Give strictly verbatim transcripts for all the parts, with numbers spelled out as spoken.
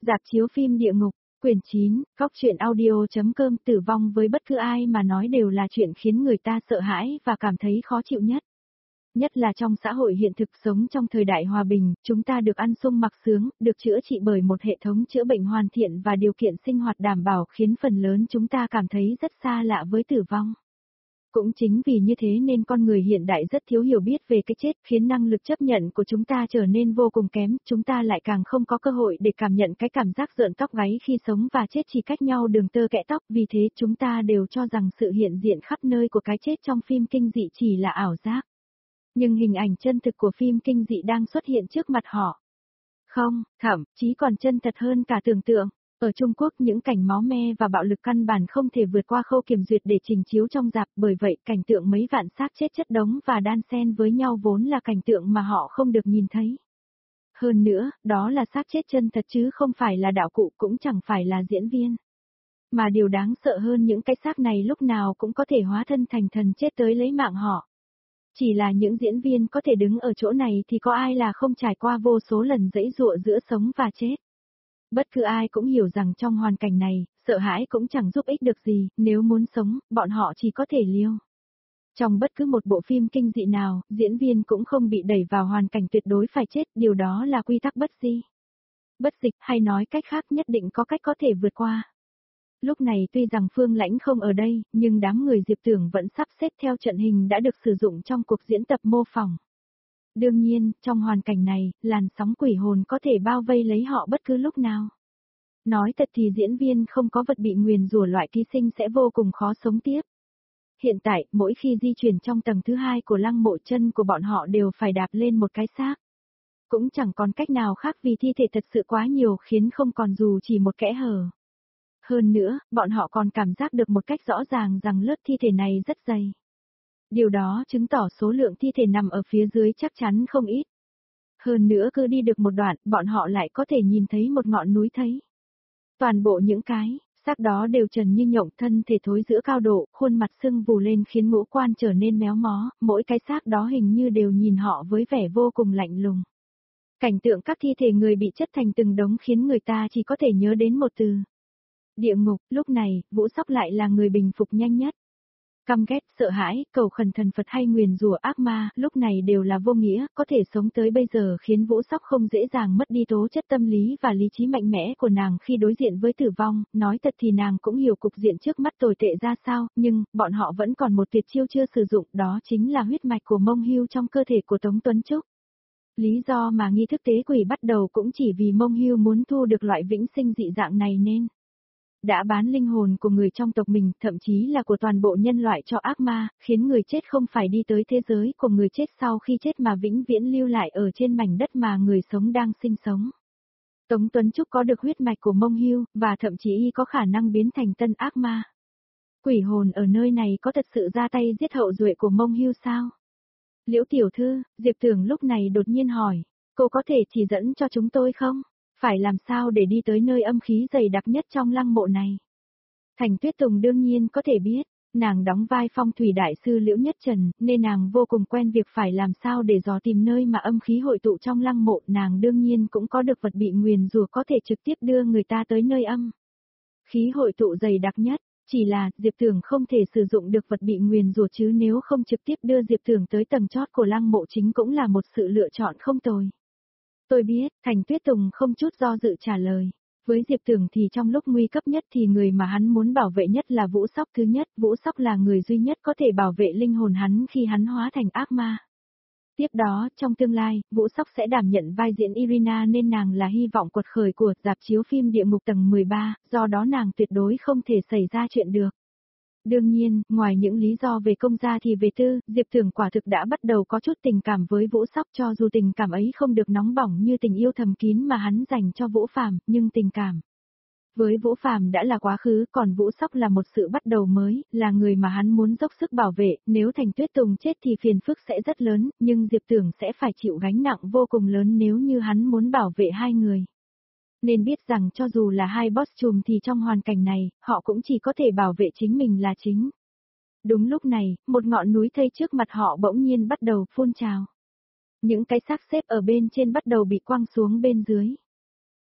Rạp chiếu phim địa ngục, quyển chín, góc truyện audio.com. Tử vong với bất cứ ai mà nói đều là chuyện khiến người ta sợ hãi và cảm thấy khó chịu nhất. Nhất là trong xã hội hiện thực sống trong thời đại hòa bình, chúng ta được ăn sung mặc sướng, được chữa trị bởi một hệ thống chữa bệnh hoàn thiện và điều kiện sinh hoạt đảm bảo khiến phần lớn chúng ta cảm thấy rất xa lạ với tử vong. Cũng chính vì như thế nên con người hiện đại rất thiếu hiểu biết về cái chết, khiến năng lực chấp nhận của chúng ta trở nên vô cùng kém, chúng ta lại càng không có cơ hội để cảm nhận cái cảm giác rợn tóc gáy khi sống và chết chỉ cách nhau đường tơ kẽ tóc, vì thế chúng ta đều cho rằng sự hiện diện khắp nơi của cái chết trong phim kinh dị chỉ là ảo giác. Nhưng hình ảnh chân thực của phim kinh dị đang xuất hiện trước mặt họ. Không, thậm chí còn chân thật hơn cả tưởng tượng. Ở Trung Quốc những cảnh máu me và bạo lực căn bản không thể vượt qua khâu kiểm duyệt để trình chiếu trong rạp, bởi vậy cảnh tượng mấy vạn xác chết chất đống và đan xen với nhau vốn là cảnh tượng mà họ không được nhìn thấy. Hơn nữa, đó là xác chết chân thật chứ không phải là đạo cụ, cũng chẳng phải là diễn viên. Mà điều đáng sợ hơn, những cái xác này lúc nào cũng có thể hóa thân thành thần chết tới lấy mạng họ. Chỉ là những diễn viên có thể đứng ở chỗ này thì có ai là không trải qua vô số lần giãy giụa giữa sống và chết. Bất cứ ai cũng hiểu rằng trong hoàn cảnh này, sợ hãi cũng chẳng giúp ích được gì, nếu muốn sống, bọn họ chỉ có thể liều. Trong bất cứ một bộ phim kinh dị nào, diễn viên cũng không bị đẩy vào hoàn cảnh tuyệt đối phải chết, điều đó là quy tắc bất di. Bất dịch, hay nói cách khác, nhất định có cách có thể vượt qua. Lúc này tuy rằng Phương Lãnh không ở đây, nhưng đám người Diệp Tưởng vẫn sắp xếp theo trận hình đã được sử dụng trong cuộc diễn tập mô phỏng. Đương nhiên, trong hoàn cảnh này, làn sóng quỷ hồn có thể bao vây lấy họ bất cứ lúc nào. Nói thật thì diễn viên không có vật bị nguyền rủa loại ký sinh sẽ vô cùng khó sống tiếp. Hiện tại, mỗi khi di chuyển trong tầng thứ hai của lăng mộ, chân của bọn họ đều phải đạp lên một cái xác. Cũng chẳng còn cách nào khác vì thi thể thật sự quá nhiều khiến không còn dù chỉ một kẽ hở. Hơn nữa, bọn họ còn cảm giác được một cách rõ ràng rằng lớp thi thể này rất dày. Điều đó chứng tỏ số lượng thi thể nằm ở phía dưới chắc chắn không ít. Hơn nữa cứ đi được một đoạn, bọn họ lại có thể nhìn thấy một ngọn núi thấy. Toàn bộ những cái xác đó đều trần như nhộng, thân thể thối giữa cao độ, khuôn mặt sưng vù lên khiến ngũ quan trở nên méo mó, mỗi cái xác đó hình như đều nhìn họ với vẻ vô cùng lạnh lùng. Cảnh tượng các thi thể người bị chất thành từng đống khiến người ta chỉ có thể nhớ đến một từ: địa ngục. Lúc này, Vũ Sóc lại là người bình phục nhanh nhất. Căm ghét, sợ hãi, cầu khẩn thần Phật hay nguyền rủa ác ma, lúc này đều là vô nghĩa, có thể sống tới bây giờ khiến Vũ Sóc không dễ dàng mất đi tố chất tâm lý và lý trí mạnh mẽ của nàng khi đối diện với tử vong. Nói thật thì nàng cũng hiểu cục diện trước mắt tồi tệ ra sao, nhưng, bọn họ vẫn còn một tuyệt chiêu chưa sử dụng, đó chính là huyết mạch của Mông Hưu trong cơ thể của Tống Tuấn Trúc. Lý do mà nghi thức tế quỷ bắt đầu cũng chỉ vì Mông Hưu muốn thu được loại vĩnh sinh dị dạng này nên đã bán linh hồn của người trong tộc mình, thậm chí là của toàn bộ nhân loại cho ác ma, khiến người chết không phải đi tới thế giới của người chết sau khi chết mà vĩnh viễn lưu lại ở trên mảnh đất mà người sống đang sinh sống. Tống Tuấn Trúc có được huyết mạch của Mông Hưu, và thậm chí y có khả năng biến thành tân ác ma. Quỷ hồn ở nơi này có thật sự ra tay giết hậu duệ của Mông Hưu sao? Liễu tiểu thư, Diệp Tưởng lúc này đột nhiên hỏi, cô có thể chỉ dẫn cho chúng tôi không? Phải làm sao để đi tới nơi âm khí dày đặc nhất trong lăng mộ này? Thành Tuyết Tùng đương nhiên có thể biết, nàng đóng vai phong thủy đại sư Liễu Nhất Trần, nên nàng vô cùng quen việc phải làm sao để dò tìm nơi mà âm khí hội tụ trong lăng mộ. Nàng đương nhiên cũng có được vật bị nguyền rủa có thể trực tiếp đưa người ta tới nơi âm khí hội tụ dày đặc nhất. Chỉ là, Diệp Tưởng không thể sử dụng được vật bị nguyền rủa chứ nếu không trực tiếp đưa Diệp Tưởng tới tầng chót của lăng mộ chính cũng là một sự lựa chọn không tồi. Tôi biết, Thành Tuyết Tùng không chút do dự trả lời. Với Diệp Tưởng thì trong lúc nguy cấp nhất thì người mà hắn muốn bảo vệ nhất là Vũ Sóc. Thứ nhất, Vũ Sóc là người duy nhất có thể bảo vệ linh hồn hắn khi hắn hóa thành ác ma. Tiếp đó, trong tương lai, Vũ Sóc sẽ đảm nhận vai diễn Irina nên nàng là hy vọng quật khởi của rạp chiếu phim địa ngục tầng mười ba, do đó nàng tuyệt đối không thể xảy ra chuyện được. Đương nhiên, ngoài những lý do về công gia thì về tư, Diệp Tưởng quả thực đã bắt đầu có chút tình cảm với Vũ Sóc, cho dù tình cảm ấy không được nóng bỏng như tình yêu thầm kín mà hắn dành cho Vũ Phàm, nhưng tình cảm với Vũ Phàm đã là quá khứ, còn Vũ Sóc là một sự bắt đầu mới, là người mà hắn muốn dốc sức bảo vệ. Nếu Thành Tuyết Tùng chết thì phiền phức sẽ rất lớn, nhưng Diệp Tưởng sẽ phải chịu gánh nặng vô cùng lớn nếu như hắn muốn bảo vệ hai người. Nên biết rằng cho dù là hai boss trùm thì trong hoàn cảnh này, họ cũng chỉ có thể bảo vệ chính mình là chính. Đúng lúc này, một ngọn núi thây trước mặt họ bỗng nhiên bắt đầu phun trào. Những cái xác xếp ở bên trên bắt đầu bị quăng xuống bên dưới.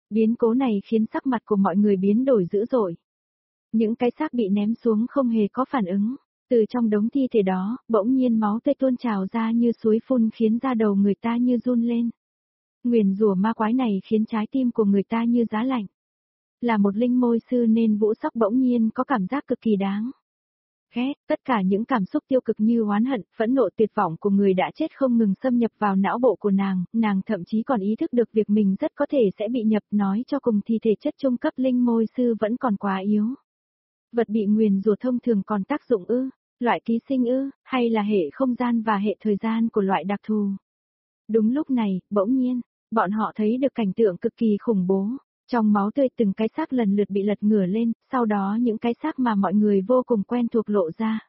Biến cố này khiến sắc mặt của mọi người biến đổi dữ dội. Những cái xác bị ném xuống không hề có phản ứng. Từ trong đống thi thể đó, bỗng nhiên máu tươi tuôn trào ra như suối phun khiến da đầu người ta như run lên. Nguyền rủa ma quái này khiến trái tim của người ta như giá lạnh. Là một linh môi sư nên Vũ Sóc bỗng nhiên có cảm giác cực kỳ đáng ghét, tất cả những cảm xúc tiêu cực như oán hận, phẫn nộ tuyệt vọng của người đã chết không ngừng xâm nhập vào não bộ của nàng, nàng thậm chí còn ý thức được việc mình rất có thể sẽ bị nhập, nói cho cùng thì thể chất trung cấp linh môi sư vẫn còn quá yếu. Vật bị nguyền rủa thông thường còn tác dụng ư, loại ký sinh ư, hay là hệ không gian và hệ thời gian của loại đặc thù. Đúng lúc này, bỗng nhiên, bọn họ thấy được cảnh tượng cực kỳ khủng bố. Trong máu tươi từng cái xác lần lượt bị lật ngửa lên, sau đó những cái xác mà mọi người vô cùng quen thuộc lộ ra.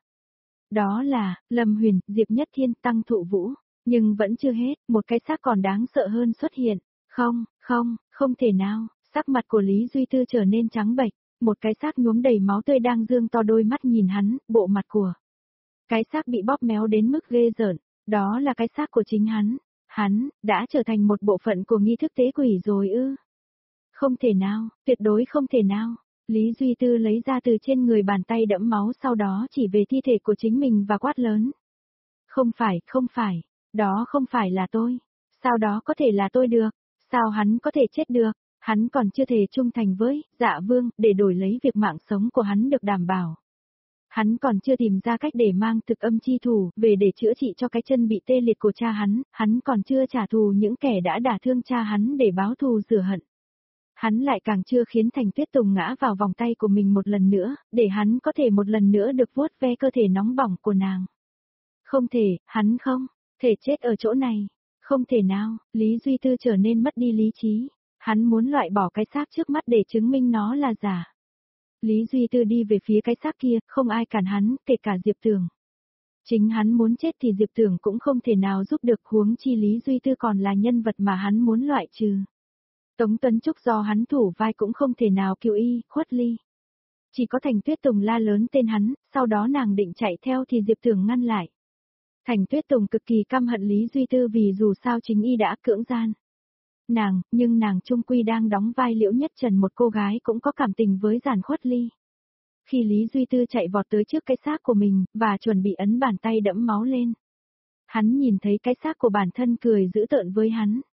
Đó là, Lâm Huyền, Diệp Nhất Thiên, Tăng Thụ Vũ. Nhưng vẫn chưa hết, một cái xác còn đáng sợ hơn xuất hiện. Không, không, không thể nào, sắc mặt của Lý Duy Tư trở nên trắng bệch. Một cái xác nhuốm đầy máu tươi đang dương to đôi mắt nhìn hắn, bộ mặt của cái xác bị bóp méo đến mức ghê rợn. Đó là cái xác của chính hắn. Hắn, đã trở thành một bộ phận của nghi thức tế quỷ rồi ư. Không thể nào, tuyệt đối không thể nào. Lý Duy Tư lấy ra từ trên người bàn tay đẫm máu sau đó chỉ về thi thể của chính mình và quát lớn. Không phải, không phải, đó không phải là tôi. Sao đó có thể là tôi được? Sao hắn có thể chết được? Hắn còn chưa thể trung thành với Dạ Vương để đổi lấy việc mạng sống của hắn được đảm bảo. Hắn còn chưa tìm ra cách để mang thực âm chi thủ về để chữa trị cho cái chân bị tê liệt của cha hắn, hắn còn chưa trả thù những kẻ đã đả thương cha hắn để báo thù rửa hận. Hắn lại càng chưa khiến Thành Tuyết Tùng ngã vào vòng tay của mình một lần nữa, để hắn có thể một lần nữa được vuốt ve cơ thể nóng bỏng của nàng. Không thể, hắn không, thể chết ở chỗ này. Không thể nào, Lý Duy Tư trở nên mất đi lý trí. Hắn muốn loại bỏ cái xác trước mắt để chứng minh nó là giả. Lý Duy Tư đi về phía cái xác kia, không ai cản hắn, kể cả Diệp Tường. Chính hắn muốn chết thì Diệp Tường cũng không thể nào giúp được, huống chi Lý Duy Tư còn là nhân vật mà hắn muốn loại trừ. Tống Tuấn Trúc do hắn thủ vai cũng không thể nào cứu y, khuất ly. Chỉ có Thành Tuyết Tùng la lớn tên hắn, sau đó nàng định chạy theo thì Diệp Tường ngăn lại. Thành Tuyết Tùng cực kỳ căm hận Lý Duy Tư vì dù sao chính y đã cưỡng gian nàng, nhưng nàng trung quy đang đóng vai Liễu Nhất Trần, một cô gái cũng có cảm tình với Giản Khuất Ly. Khi Lý Duy Tư chạy vọt tới trước cái xác của mình, và chuẩn bị ấn bàn tay đẫm máu lên. Hắn nhìn thấy cái xác của bản thân cười dữ tợn với hắn.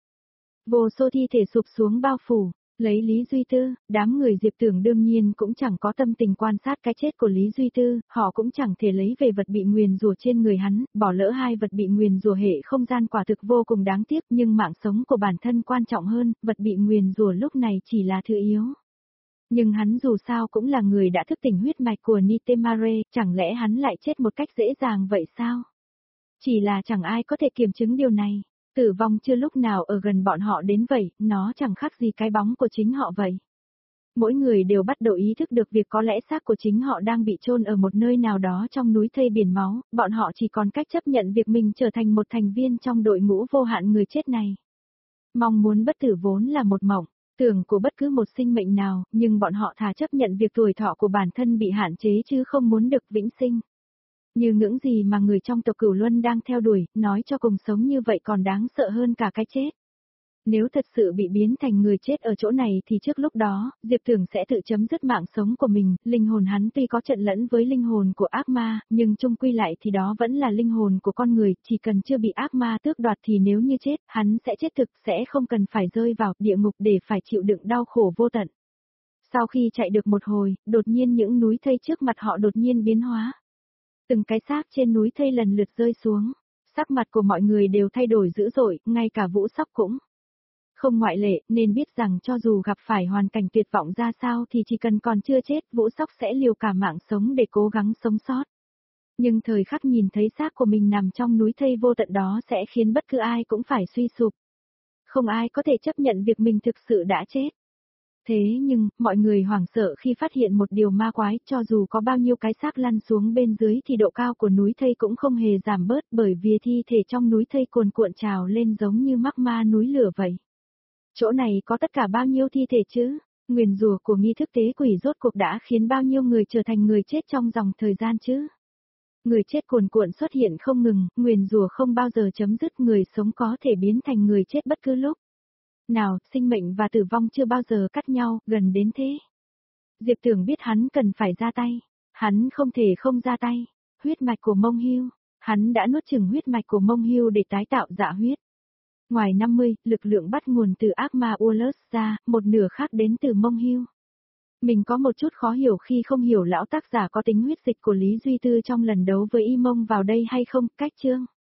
Vô số thi thể sụp xuống bao phủ, lấy Lý Duy Tư, đám người Diệp Tưởng đương nhiên cũng chẳng có tâm tình quan sát cái chết của Lý Duy Tư, họ cũng chẳng thể lấy về vật bị nguyền rủa trên người hắn, bỏ lỡ hai vật bị nguyền rủa hệ không gian quả thực vô cùng đáng tiếc, nhưng mạng sống của bản thân quan trọng hơn, vật bị nguyền rủa lúc này chỉ là thứ yếu. Nhưng hắn dù sao cũng là người đã thức tỉnh huyết mạch của Nitemare, chẳng lẽ hắn lại chết một cách dễ dàng vậy sao? Chỉ là chẳng ai có thể kiểm chứng điều này. Tử vong chưa lúc nào ở gần bọn họ đến vậy, nó chẳng khác gì cái bóng của chính họ vậy. Mỗi người đều bắt đầu ý thức được việc có lẽ xác của chính họ đang bị chôn ở một nơi nào đó trong núi thây biển máu, bọn họ chỉ còn cách chấp nhận việc mình trở thành một thành viên trong đội ngũ vô hạn người chết này. Mong muốn bất tử vốn là một mộng tưởng của bất cứ một sinh mệnh nào, nhưng bọn họ thà chấp nhận việc tuổi thọ của bản thân bị hạn chế chứ không muốn được vĩnh sinh. Như những gì mà người trong tộc Cửu Luân đang theo đuổi, nói cho cùng sống như vậy còn đáng sợ hơn cả cái chết. Nếu thật sự bị biến thành người chết ở chỗ này thì trước lúc đó, Diệp Tưởng sẽ tự chấm dứt mạng sống của mình, linh hồn hắn tuy có trận lẫn với linh hồn của ác ma, nhưng chung quy lại thì đó vẫn là linh hồn của con người, chỉ cần chưa bị ác ma tước đoạt thì nếu như chết, hắn sẽ chết thực, sẽ không cần phải rơi vào địa ngục để phải chịu đựng đau khổ vô tận. Sau khi chạy được một hồi, đột nhiên những núi thây trước mặt họ đột nhiên biến hóa. Từng cái xác trên núi thây lần lượt rơi xuống, sắc mặt của mọi người đều thay đổi dữ dội, ngay cả Vũ Sóc cũng không ngoại lệ, nên biết rằng cho dù gặp phải hoàn cảnh tuyệt vọng ra sao thì chỉ cần còn chưa chết, Vũ Sóc sẽ liều cả mạng sống để cố gắng sống sót. Nhưng thời khắc nhìn thấy xác của mình nằm trong núi thây vô tận đó sẽ khiến bất cứ ai cũng phải suy sụp. Không ai có thể chấp nhận việc mình thực sự đã chết. Thế nhưng, mọi người hoảng sợ khi phát hiện một điều ma quái, cho dù có bao nhiêu cái xác lăn xuống bên dưới thì độ cao của núi thây cũng không hề giảm bớt, bởi vì thi thể trong núi thây cuồn cuộn trào lên giống như mắc ma núi lửa vậy. Chỗ này có tất cả bao nhiêu thi thể chứ? Nguyền rủa của nghi thức tế quỷ rốt cuộc đã khiến bao nhiêu người trở thành người chết trong dòng thời gian chứ? Người chết cuồn cuộn xuất hiện không ngừng, nguyền rủa không bao giờ chấm dứt, người sống có thể biến thành người chết bất cứ lúc. Nào, sinh mệnh và tử vong chưa bao giờ cắt nhau, gần đến thế. Diệp Tưởng biết hắn cần phải ra tay. Hắn không thể không ra tay. Huyết mạch của Mông Hưu. Hắn đã nuốt chửng huyết mạch của Mông Hưu để tái tạo dạ huyết. Ngoài năm mươi, lực lượng bắt nguồn từ ác ma Ullus ra, một nửa khác đến từ Mông Hưu. Mình có một chút khó hiểu khi không hiểu lão tác giả có tính huyết dịch của Lý Duy Tư trong lần đấu với Y Mông vào đây hay không, cách chương.